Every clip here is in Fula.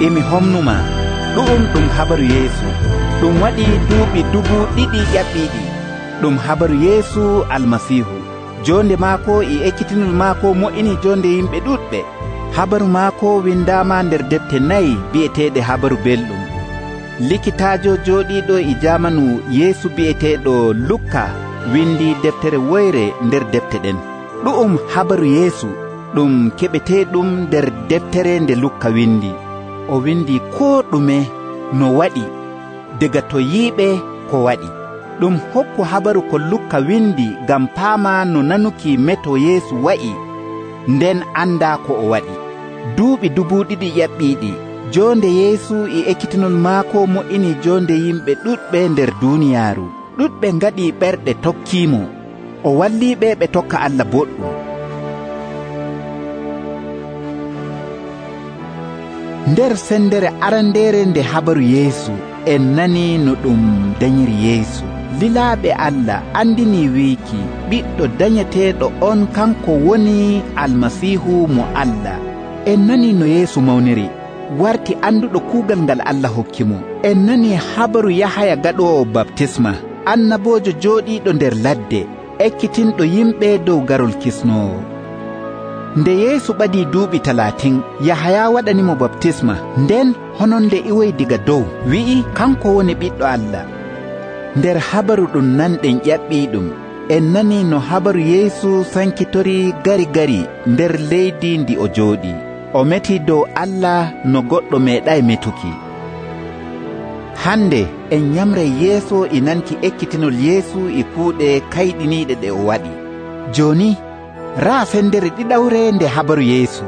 emi homnuma ɗum habaru Yeesu ɗum waɗi duuɓi 2,000 ƴaɓɓiɗi ɗum habaru Yeesu almasihu jonde maako e ekkitinol maako mo'ini jonde yimɓe ɗuɗɓe habaru maako windama nder defte 4 bi'eteɗe habaru belɗum likitajo joɗiɗo e jamanu Yeesu bi'eteɗo Lukka windi deftere woyre nder defte ɗen ɗum habaru Yeesu ɗum keɓeteɗum nder deftere nde Lukka windi o windi ko ɗume no waɗi daga to yiiɓe ko waɗi ɗum hokku habaru ko Lukka windi gam paama no nanuki meto Yeesu wa'i nden anda ko o waɗi duuɓi 2,000 ƴaɓɓiɗi jonde Yeesu e ekkitinol maako mo'ini jonde yimɓe ɗuɗɓe nder duniyaaru ɗuɗɓe ngaɗi ɓerɗe tokkimo o walliɓe ɓe tokka Allah boɗɗum nder sendere arandere nde habaru Yeesu en nani no ɗum dañiri Yeesu lilaaɓe Allah andini wiiki ɓiɗɗo dañeteɗo on kanko woni almasihu mo Allah en nani no Yeesu mawniri warti anduɗo kuugal ngal Allah hokkimo en nani habaru Yahaya gaɗowo baptisma annabojo joɗiɗo nder ladde ekkitinɗo yimɓe dow garol kisnowo nde Yeesu ɓadi duuɓi 30 Yahaya waɗanimo baptisma nden hononde iwoy diga dow wi'i kanko woni ɓiɗɗo Allah nder habaru ɗum nanɗen ƴaɓɓiɗum en nani no habaru Yeesu sankitori gari nder leydi ndi o jooɗi o meti dow Allah no goɗɗo meeɗay metuki hande en nyamray yeeso e nanki ekkitinol Yeesu e kuuɗe kayɗiniiɗe ɗe o waɗi joni raa sendere ɗiɗawre nde habaru Yeesu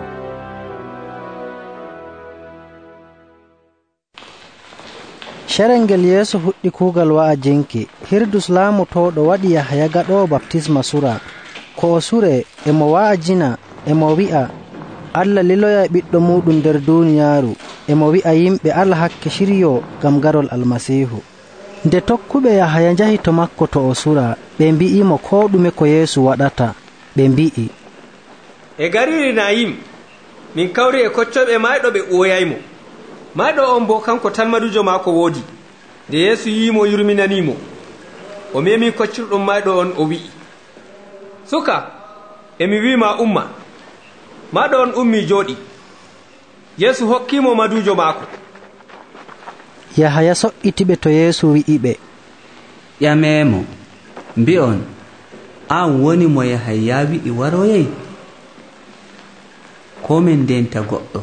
sherel ngel Yeesu fuɗɗi kuugal wa'ajinki Hirdus laamotoɗo waɗi Yahaya gaɗowo baptisma sura ko o sure emo wa'ajina emo wi'a Allah liloya ɓiɗɗo muɗum nder duniyaaru emo wi'a yimɓe ala hakke shiryo gam garol almasihu nde tokkuɓe Yahaya njahi to makko to o sura ɓe mbi'imo ko ɗume ko Yeesu waɗata ɓe mbi'i e gariri Nayim min kawri e koccoɓe mayɗo ɓe ɓoyaymo mayɗo on bo kanko tan madujo maako woodi nde Yeesu yimo yurminanimo o memi koccirɗum mayɗo on o wi'i suka emi wima umma maɗo on ummi jooɗi Yeesu hokkimo madujo maako Yahaya so'itiɓe to Yeesu wi'iɓe ƴamemo mbi'on an woni mo Yahaya wi'i waroyey ko min denta goɗɗo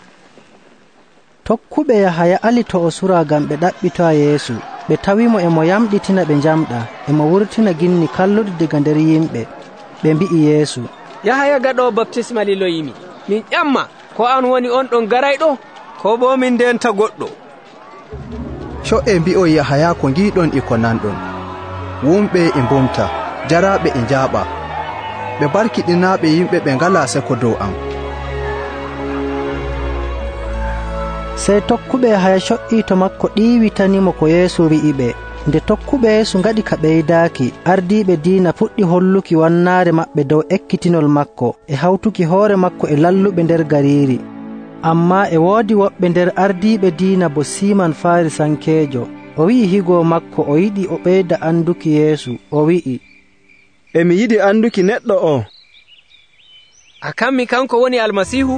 tokkuɓe Yahaya ali to o sura gam ɓe ɗaɓɓita Yeesu ɓe tawimo emo yamɗitina ɓe jamɗa emo wurtina ginni kallude diga nder yimɓe ɓe mbi'i Yeesu Yahaya gaɗowo baptisma liloyimi min ƴamma ko an woni on ɗon garayɗo ko bo min denta goɗɗo co'e mbi'o Yahaya ko giɗon e ko nanɗon wumɓe e mbumta jaraɓe e njaaɓa ɓe barkiɗinaɓe yimɓe ɓe ngala seko dow am sey tokkuɓe Yahaya co'i to makko ɗiwitanimo ko Yeesu wi'iɓe nde tokkuɓe Yeesu ngaɗi ka ɓeydaaki ardiiɓe diina puɗɗi holluki wannaare maɓɓe dow ekkitinol makko e hawtuki hoore makko e lalluɓe nder gariiri amma e woodi woɓɓe nder ardiiɓe diina bo Siman Farisankeejo o wi'i higo makko o yiɗi o ɓeyda anduki Yeesu o wi'i emi yiɗi anduki neɗɗo o a kammi kanko woni almasihu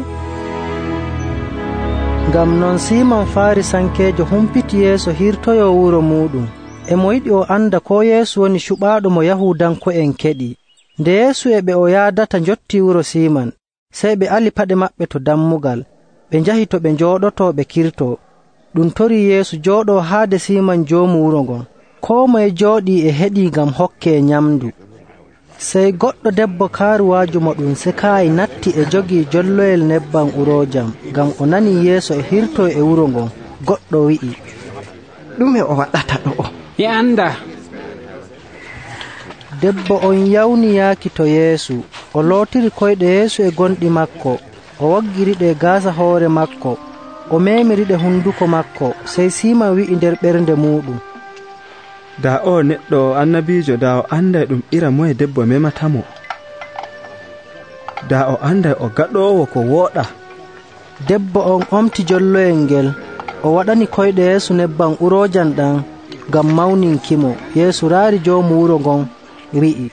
ngam non Siman Farisankeejo humpiti Yeesu hirtoyo wuro muɗum emo yiɗi o anda ko Yeesu woni cuɓaaɗo mo Yahudanko'en keɗi nde Yeesu e ɓe o yaadata jotti wuro Siman sey ɓe ali paɗe maɓɓe to dammugal ɓe njahi to ɓe njooɗoto ɓe kirto ɗum tori Yeesu jooɗo haade Siman joomu wuro ngon koo moye jooɗi e heɗi ngam hokke nyamdu sey goɗɗo debbo kaaruwaajo mo ɗum sekaayi natti e jogii jolloyel nebbam uroojam ngam o nani Yeesu e hirto e wuro ngon goɗɗo wi'i ɗume o waɗata ɗo o mi anda debbo on yawni yaaki to Yeesu o lootiri koyɗe Yeesu e gonɗi makko o waggiriɗe gaasa hoore makko o memiriɗe hunduko makko sey Siman wi'i nder ɓernde muɗum da o neɗɗo annabijo da o anday ɗum ira moye debbo mematamo da o anday o gaɗowo ko wooɗa debbo on omti jolloyel ngel o waɗani koyɗe Yeesu nebban urojan ɗan ngam mawninkimo. Yeesu raari joomu wuro ngon wi'i,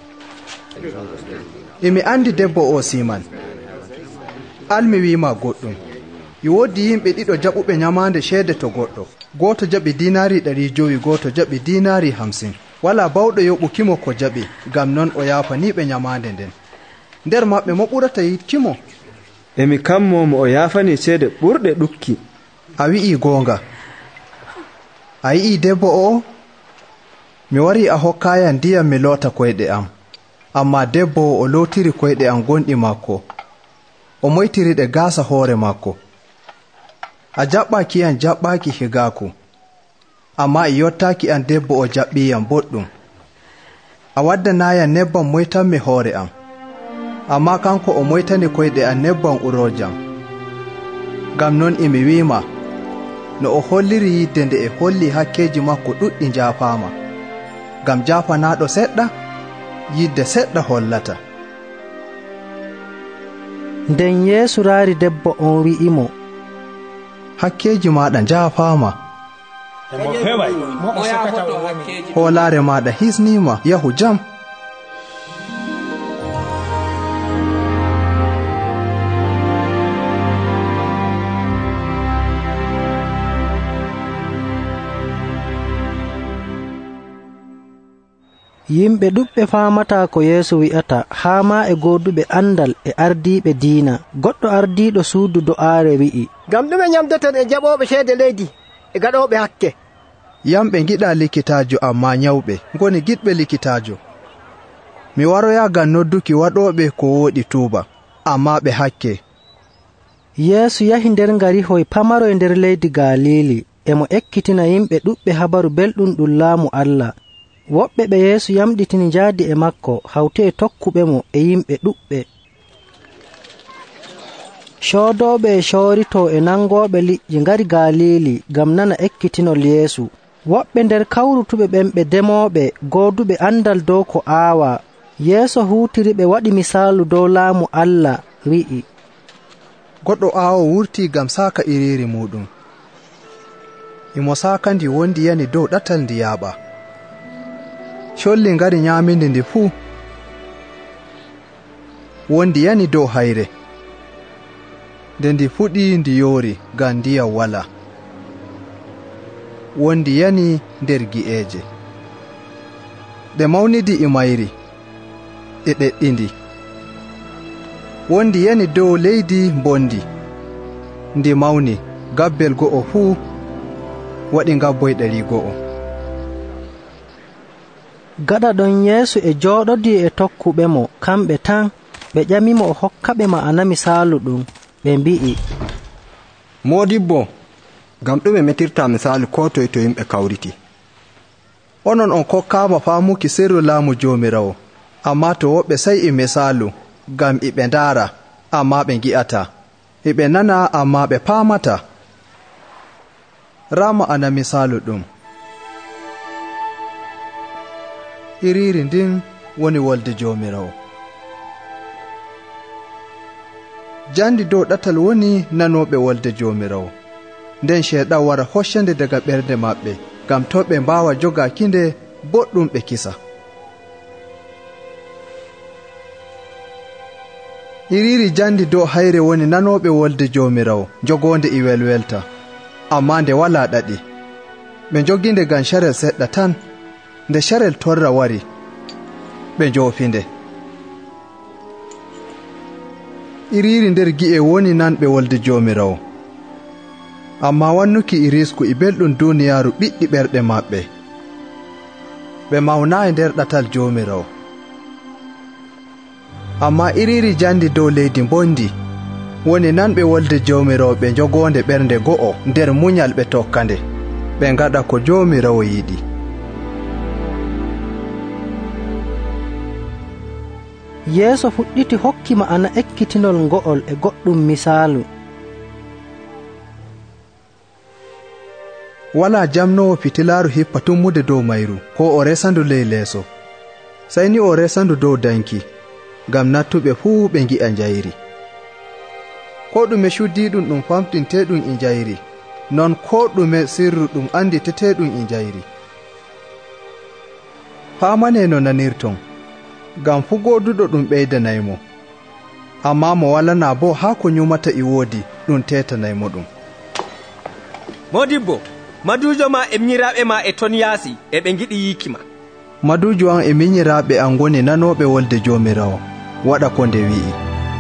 imi andi debbo o Siman. Almi wima goɗɗum, woodi yimɓe ɗiɗo jaɓuɓe nyamande ceede to goɗɗo. Goto jaɓi dinari 500, goto jaɓi dinari 50. Wala bawɗo yoɓukimo ko jaɓi, ngam non o yaafaniɓe nyamande nden. Nder maɓɓe mo ɓurata yiɗkimo? emi kammo mo o yaafani ceede ɓurɗe ɗukki. A wi'i goonga. A yi'i debbo o? Mi wari a hokkayan ndiyam mi loota koyɗe am. Amma debbo o lootiri koyɗe am gonɗi makko, o moytiriɗe gaasa hoore makko. A jaɓɓaki an jaɓɓaki higaku, amma e yottaki an debbo o jaɓɓiyam boɗɗum. A waddanayan nebban moytanmi hoore am, amma kanko o moytani koyɗe an nebban urojam. Ngam non imi wima, no o holliri yidde nde e holli hakkeji makko ɗuɗɗi jaafama. Ngam jaafanaɗo seɗɗa, yidde seɗɗa hollata. Nden Yeesu raari debbo on wi'imo, hakkeji maɗa jaafama, hoolare maɗa hisnima, yahu jam. Yimɓe ɗuɓɓe faamata ko Yeesu wi'ata, haa ma e gooduɓe andal e ardiiɓe diina. Goɗɗo ardiiɗo suudu do'aare wi'i, ngam ɗume nyamdoton e jaɓooɓe ceede leydi e gaɗooɓe hakke? Yamɓe giɗa likitaajo amma nyawɓe ngoni giɗɓe likitaajo. Mi waroya ngam nodduki waɗooɓe ko wooɗi tuuba, amma ɓe hakke. Yeesu yahi nder ngarihoy pamaroy nder leydi Galili, emo ekkitina yimɓe ɗuɓɓe habaru belɗum ɗum laamu Allah. Woɓɓe ɓe Yeesu yamɗitini njaadi e makko hawti e tokkuɓe mo e yimɓe ɗuɓɓe. Coodooɓe e coorito e nangooɓe liƴƴi ngari Galili ngam nana ekkitinol Yeesu. Woɓɓe nder kawrutuɓe ɓen ɓe demooɓe gooduɓe andal dow ko aawa. Yeesu huutiri ɓe waɗi misaalu dow laamu Allah wi'i, goɗɗo aawo wurti ngam saaka iriiri muɗum. Imo saaka ndi wondi yani dow ɗatal ndi yaaɓa. Colli ngari nyaamindi ndi fuu, wondi yani dow hayre. Nde ndi fuɗi ndi yoori ngam ndiyam wala. Wondi yani nder gi'eeje. Ɗe mawnidi e mayri, ɗe ɗeɗɗindi. Wondi yani dow leydi mbondi, ndi mawni, gabbel go'o fuu waɗi ngabboy 100. Gaɗa ɗon Yeesu e jooɗodi e tokkuɓe mo kamɓe tan, ɓe ƴamimo o hokkaɓe ma'ana misaalu ɗum. Ɓe mbi'i, Moodibbo, ngam ɗume metirta misaalu ko toye to yimɓe kawriti? Onon on kokkaama faamuki sirru laamu Joomiraawo, amma to woɓɓe sai e misaalu, ngam iɓe ndaara amma ɓe ngi'ata, iɓe nana amma ɓe paamata. Rama ana misaalu ɗum. Iriiri ndin woni wolde Joomiraawo. Jandi dow ɗatal woni nanooɓe wolde Joomiraawo, nden Ceeɗan wara hoccande daga ɓernde maɓɓe, ngam to ɓe mbaawa jogaakinde boɗɗum ɓe kisa. Iriiri jandi dow hayre woni nanooɓe wolde Joomiraawo, jogoonde e welwelta, amma nde walaa ɗaɗi. Ɓe joginde ngam carel seɗɗa tan. Nde carel torra wari, ɓe njoofinde. Iriiri nder gi'e woni nanɓe wolde Joomiraawo, amma wannuki irisku e belɗum duuniyaaru ɓiɗɗi ɓerɗe maɓɓe. Ɓe mawnaayi nder ɗatal Joomiraawo. Amma iriiri jandi dow leydi mbondi woni nanɓe wolde Joomiraawo, ɓe jogoonde ɓernde go'o nder munyal ɓe tokkande, ɓe ngaɗa ko Joomiraawo yiɗi. Yeesu fuɗɗiti hokki ma'ana ekkitinol ngo'ol e goɗɗum misaalu. Wala jamnowo fitilaaru hippa tummude dow mayru, ko o resandu ley leeso, sai ni o resandu dow danki, ngam nattuɓe fuu ɓe ngi'a njayri. ko ɗume cuddiɗum ɗum famɗinteɗum e njayri, non ko ɗume sirru ɗum anditeteɗum e njayri. Famane no nanirton, ngam fu goduɗo ɗum ɓeydanaymo, amma mo walana bo haa ko nyumata e woodi ɗum tetanaymo ɗum. Modibbo, madujo ma e minyiraɓe ma e ton yaasi e ɓe giɗi yikima. Madujo an e minyiraɓe an goni nanoɓe wolde Jomirawo, waɗa ko nde wi'i.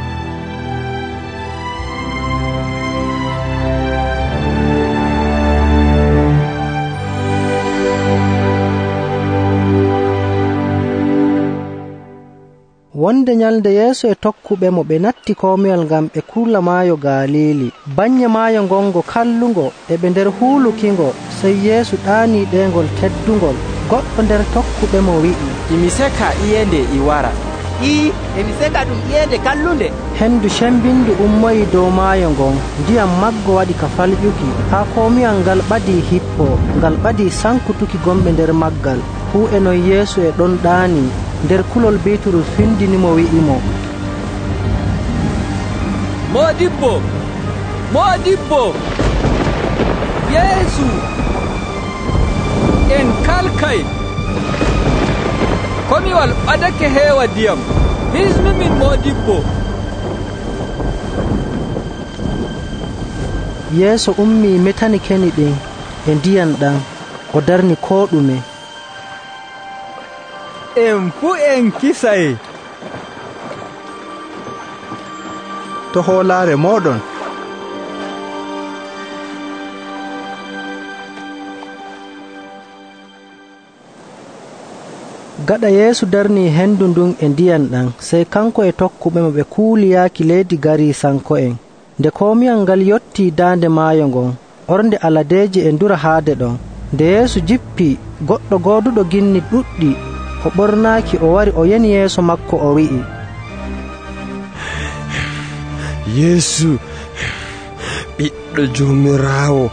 Wonde nyalde Yeesu e tokkuɓe mo ɓe natti komiyal ngam ɓe kula maayo Galili. Banye maayo ngongo kallungo e ɓe nder huulukingo, sey Yeesu ɗaani ɗengol teddungol. Goɗɗo nder tokkuɓe mo wi'i, imi seka iyende i wara. emi seka ɗum iyende kallunde. Hendu shembindu ummoyi dow maayo ngon, ndiyam maggo waɗi ka falƴuki, haa komiyal ngal ɓadi hippo, ngal ɓadi sankutuki gomɓe nder maggal. Fuu e non Yeesu e ɗon ɗaani. Nder kulol Bitrus findinimo wi'imo, Modibbo, Yeesu, en kalkay. Komiwal ɓadake heewa diyam, hisnumin Modibbo. Yeesu ummi metani keni ɗin e ndiyam ɗan, o darni ko ɗume. En fu en kisay. To hoolaare moɗon. Gaɗa Yeesu darni hendu ndun e ndiyam ɗan, sey kanko e tokkuɓe mo ɓe kuuli yaaki leydi Garisanko'en. Nde komiyal ngal yotti daande maayo ngon, ornde aladeji e ndura haade ɗon. Nde Yeesu jippi, goɗɗo gooduɗo ginni ɗuɗɗi o ɓornaaki, o wari o yani yeeso makko, o wi'i, Yeesu, ɓiɗɗo Jomirawo,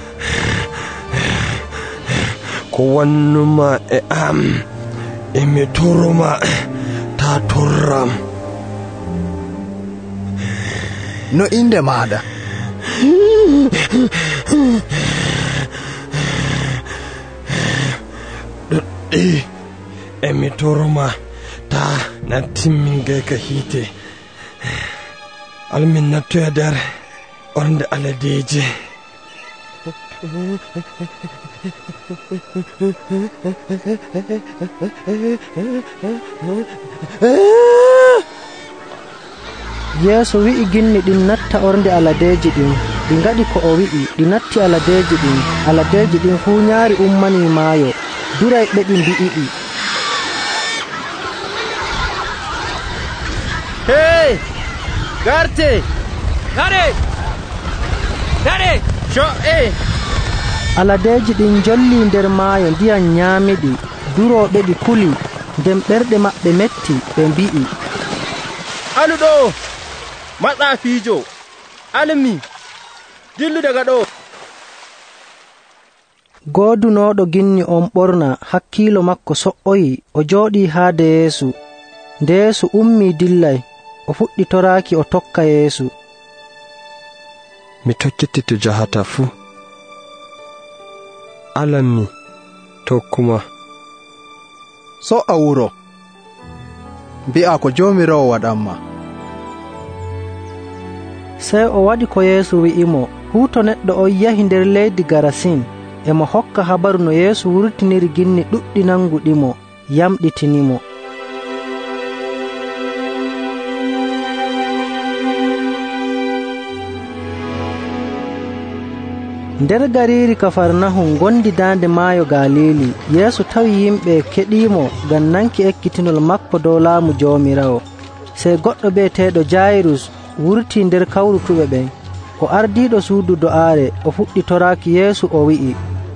ko wannuma e am, emi toroma ta torram. No inde maɗa? Ɗuɗɗi, emi toroma ta nattimmin gayka hiite. Almin nattoya nder ornde aladeje. Yeesu wi'i ginni ɗin natta ornde aladeji ɗin. Ɗi ngaɗi ko o wi'i, ɗi natti aladeji ɗin. Aladeji ɗin fuu nyaari ummani maayo. Duray ɓe ɗi mbi'iɗi, Hey! Garte! Dare! Co'e! aladeji ɗin jolli nder maayo, ndiyam nyaamiɗi. Durooɓe ɗi kuli, nden ɓerɗe maɓɓe metti, ɓe mbi'i, Aluɗo! Matsafiijo! Almi! Dillu daga ɗo! Goodunooɗo ginni on ɓorna, hakkiilo makko so'oyi, o jooɗii haade Yeesu. Nde Yeesu ummii dillay, o fuɗɗi toraaki, o tokka Yeesu. Mi tokkiti to jahata fuu. Alanmi tokkuma. So'a wuro, mbi'a ko Jomirawo waɗanma. Sey o waɗi ko Yeesu wi'imo. Huuto neɗɗo on yahi nder leydi Garasin, emo hokka habaru no Yeesu wurtiniri ginni ɗuɗɗi nanguɗimo, yamɗitinimo. Nder gariiri Kafarnahum gondi daande maayo Galili, Yeesu tawi yimɓe keɗiimo ngam nanki ekkitinol makko dow laamu Jomirawo. Sey goɗɗo bi'eteeɗo Jairus wurti nder kawrutuɓe ɓen. O ardiiɗo suudu do'aare, o fuɗɗi toraaki Yeesu, o wi'i,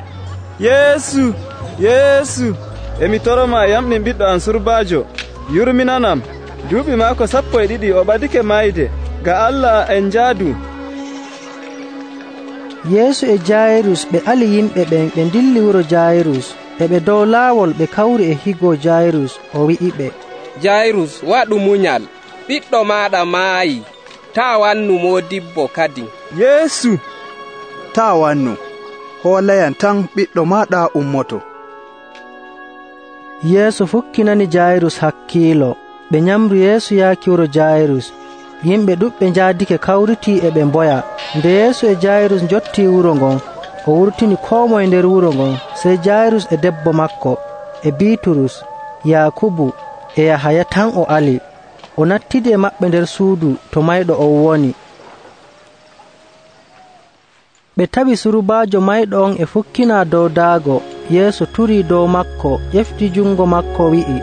Yeesu, emi toroma yamɗin ɓiɗɗo am surbaajo. Yurminanam, duuɓi maako 12 o ɓadike mayde. Ga Allah en jaadu. Yeesu e Jairus ɓe ali yimɓe ɓen, ɓe dilli wuro Jairus. E ɓe dow laawol ɓe kawri e higo Jairus, o wi'i ɓe, Jairus, waɗu munyal, ɓiɗɗo maɗa maayi. ta wannu modibbo kadi. Yeesu, ta wannu, hoolayan tan ɓiɗɗo maɗa ummoto. Yeesu fukkinani Jairus hakkiilo. Ɓe nyamru Yeesu yaaki wuro Jairus. Yimɓe ɗuɓɓe njaadike kawriti e ɓe mboya. Nde Yeesu e Jairus jotti wuro ngon, o wurtini koo moye nder wuro ngon. Sey Jairus e debbo makko, e Bitrus, Yakubu e Yahaya tan o ali. O nattidi e maɓɓe nder suudu to mayɗo on woni. Ɓe tawi surubaajo mayɗo on e fukkina dow daago. Yeesu turi dow makko, ƴefti jungo makko wi'i,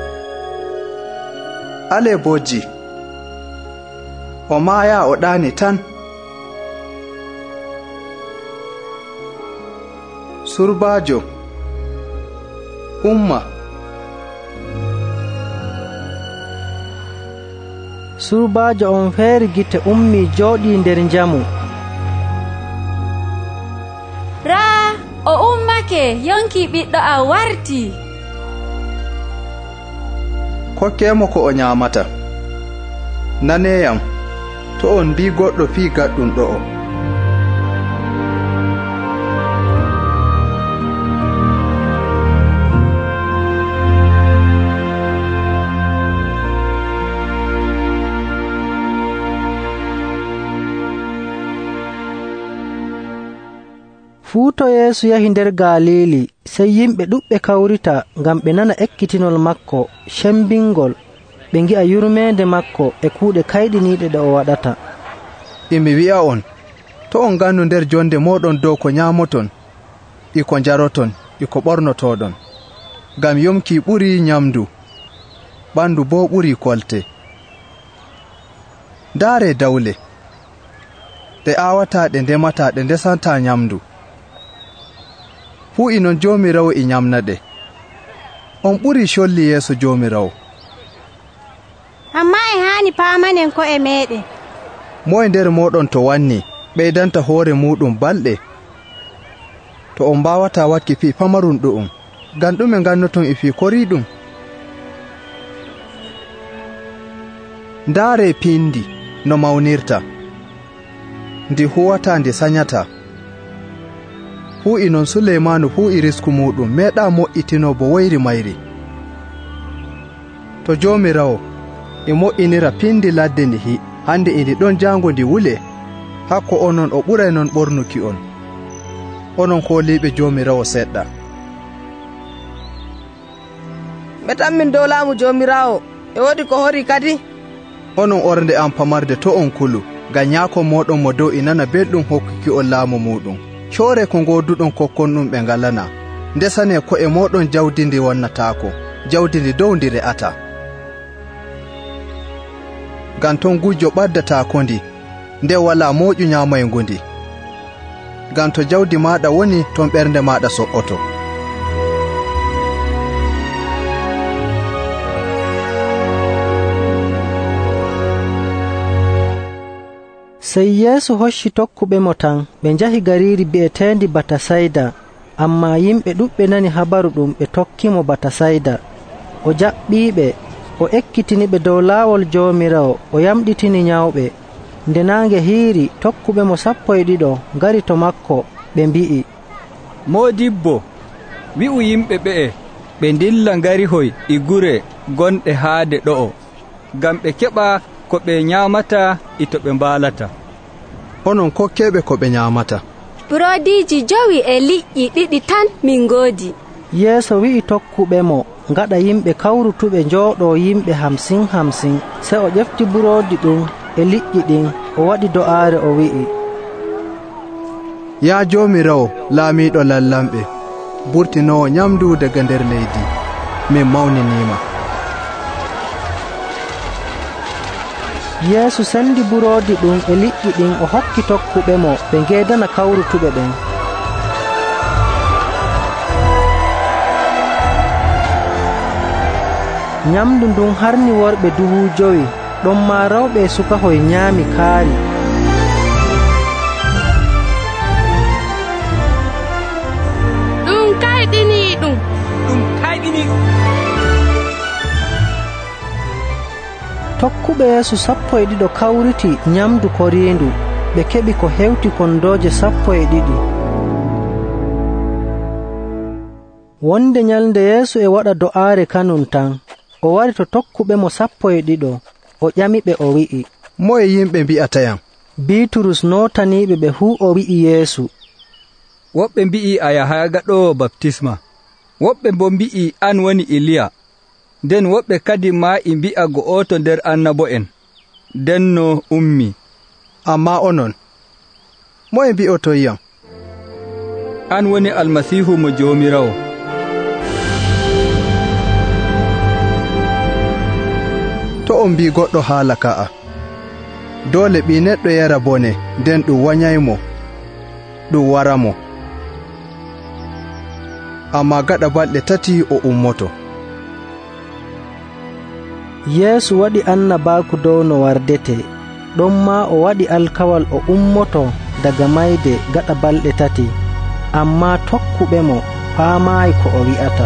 ale bojji, o maaya o ɗaani tan. Surbaajo, umma. Surbaajo on feeri gite ummi jooɗi nder njamu. Raa, o ummake yonki ɓiɗɗo a warti. Kokkemo ko o nyaamata. Naneyam, to on mbi goɗɗo fii gaɗɗum ɗo o. Fuu to Yeesu yahi nder Galili, sey yimɓe ɗuɓɓe kawrita ngam ɓe nana ekkitinol makko cembingol, ɓe ngi'a yurmeende makko e kuuɗe kayɗiniiɗe ɗe o waɗata. Imi wi'a on, to on ngannu nder jonde moɗon dow ko nyaamoton, iko njaroton, iko ɓornotoɗon. Ngam yomki ɓuri nyamdu, ɓandu bo ɓuri kolte. Ndaare dawle, ɗe aawata ɗe ndemata ɗe ndesanta nyamdu. Fuu inon Joomiraawo e nyamna ɗe. On ɓuri colli yeeso Joomiraawo. Amma e haani paamanen ko e meɗen. Moye nder moɗon to wanni ɓeydanta hoore muɗum balɗe? To on mbawata wakki fii pamarum ɗu'um, ngam ɗume ngannoton e fii koriɗum? Ndaare pindi no mawnirta, ndi huwata ndi sanyata. Fuu inon Suleymanu fuu e risku muɗum meeɗa mo'itino bo woyri mayri. To Joomiraawo e mo'inira pindi ladde ndihi, hande ndi ɗon jango ndi wule, hakko onon o ɓuray non ɓornuki on, onon kooliɓe Joomiraawo seɗɗa. Metammin dow laamu Joomiraawo, e woodi ko hori kadi. Onon ornde am pamarde to on kulu, ngam nyaako moɗon mo dow nana belɗum hokkuki on laamu muɗum. Coore ko ngoduɗon kokkon ɗum ɓe ngalana, ndesane ko e moɗon jawdi ndi wonnataako, jawdi ndi dow ndi re'ata. Ngam ton gujjo ɓaddataako ndi, nde wala moƴu nyaamaygu ndi. Ngam to jawdi maɗa woni ton ɓernde maɗa so'oto. Sey Yeesu hocci tokkuɓe mo tan, ɓe njahi gariiri bi'eteendi Batasayda, amma yimɓe ɗuɓɓe nani habaru ɗum ɓe tokkimo Batasayda. O jaɓɓiiɓe, o ekkitiniɓe dow laawol Joomiraawo, o yamɗitini nyawɓe. Nde naange hiiri, tokkuɓe mo 12 ngari to makko, ɓe mbi'i, Moodibbo, wi'u yimɓe ɓe'e ɓe ndilla ngarihoy e gure gonɗe haade ɗo'o, ngam ɓe keɓa ko ɓe nyaamata e to ɓe mbaalata. Onon kokkeɓe ko ɓe nyaamata. Buroodiji 5 e liƴƴi 2 tan min ngoodi. Yeesu wi'i tokkuɓe mo, ngaɗa yimɓe kawrutuɓe njooɗo yimɓe 50. Sey o ƴefti buroodi ɗum e liƴƴi ɗin, o waɗi do'aare o wi'i, Ya Joomiraawo laamiiɗo lallamɓe, burtinowo nyamdu daga nder leydi, min mawninima. Yeesu sendi buroodi ɗum e liƴƴi ɗin o hokki tokkuɓe mo ɓe ngeedana kawrutuɓe ɓen. Nyamdu ndun harni worɓe 5,000, ɗon ma rawɓe e sukahoy nyaami kaari. Ɗum kayɗini ɗum. tokkuɓe Yeesu 12 kawriti nyamdu koriindu ɓe keɓi ko hewti kondooje 12. Wonde nyalde Yeesu e waɗa do'aare kanum tan, o wari to tokkuɓe mo 12 o ƴamiɓe o wi'i, moye yimɓe mbi'atayam? Biiturus notaniiɓe ɓe fuu o wi'i Yeesu, woɓɓe mbi'i a Yahaya gaɗowo baptisma, woɓɓe bo mbi'i an woni Iliya, nden woɓɓe kadi ma i mbi'a go'oto nder annabo'en. Denno ummi. Amma onon, moye mbi'otoyam? An woni Almasihu mo Jomirawo. To on mbi goɗɗo haala ka'a, dole ɓi neɗɗo yara bone nden ɗum wanyaymo, ɗum waramo. Amma gaɗa balɗe 3 o ummoto. Yeesu waɗi annabaaku dow no wardete, ɗon ma o waɗi alkawal o ummoto daga mayde gaɗa balɗe 3, amma tokkuɓe mo faamaayi ko o wi'ata.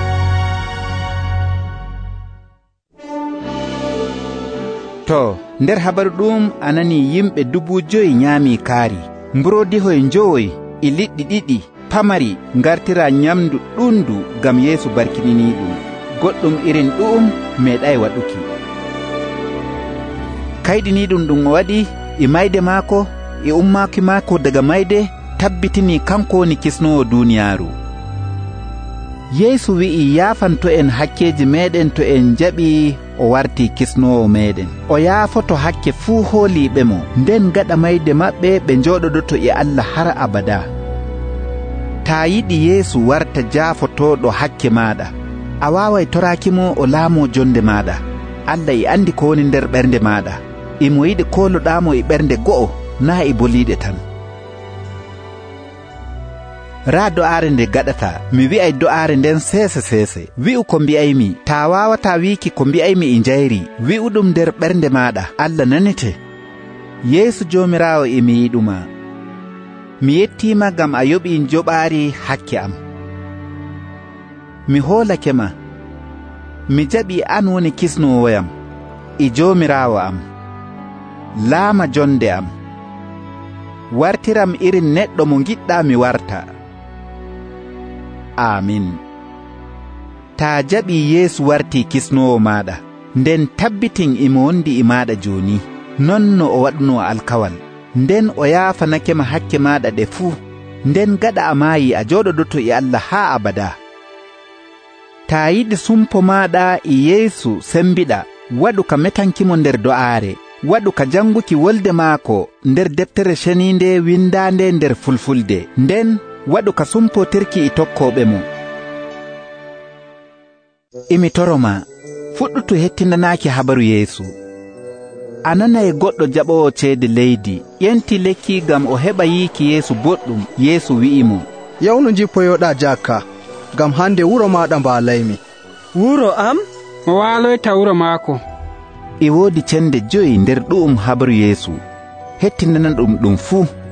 To nder habaru ɗum anani yimɓe 5,000 nyaami kaari, mburodihoy 5 e liɗɗi 2 pamari ngartira nyamdu ɗundu gam Yeesu barkinini ɗum. Goɗɗum irin ɗum meeɗay waɗuki. Kayɗini ɗum o waɗi e mayde maako e ummaki maako daga mayde tabbitini kanko woni kisnowo duniyaaru. Yeesu wi'i yaafanto en hakkeji meɗen to en jaɓi o warti kisnowo meɗen. O yaafoto hakke fuu hooliɓe mo, nden gaɗa mayde maɓɓe ɓe njoɗodoto e Allah har abada. Ta yiɗi Yeesu warta jaafotoɗo hakke maɗa, a waaway torakimo o laamo jonde maɗa. Allah e andi ko woni nder ɓernde maɗa, imo yiɗi koloɗamo e ɓernde go'o, na e boliɗe tan. Raa do'aare nde gaɗata, mi wi'ay do'aare nden seese. Wi'u ko mbi'aymi, ta wawata wiki ko mbi'aymi e njayri, wi'u ɗum nder ɓernde maɗa. Allah nanete. Yeesu Jomirawo emi yiɗuma. Mi yettima gam a yoɓi joɓaari hakke am. Mi hoolake ma, mi jaɓi an woni kisnowoyam e Jomirawo am. Laama jonde am, wartiram irin neɗɗo mo giɗɗa mi warta. Amin. Ta jaɓi Yeesu warti kisnowo maɗa, nden tabbitin imo wondi e maɗa joni, non no o waɗno alkawal. Nden o yaafanakema hakke maɗa ɗe fuu, nden gaɗa a maayi a joɗodoto e Allah haa abada. Ta yiɗi sumpo maɗa e Yeesu sembiɗa, waɗu ka metankimo nder do'aare, waɗu ka janguki wolde maako nder deftere ceninde windande nder fulfulde, nden waɗu ka sumpotirki e tokkoɓe mo. Imi toroma, fuɗɗutu hettindanaki habaru Yeesu. Ananay goɗɗo jaɓowo ceede leydi ƴenti lekki gam o heɓa yiiki Yeesu boɗɗum. Yeesu wi'imo, yawnu jippoyoɗa jakka, gam hande wuro maɗa mbaalaymi. Wuro am? O waaloyta wuro maako. E woodi cende 5 nder ɗum habaru Yeesu. Hettindanan ɗum fuu.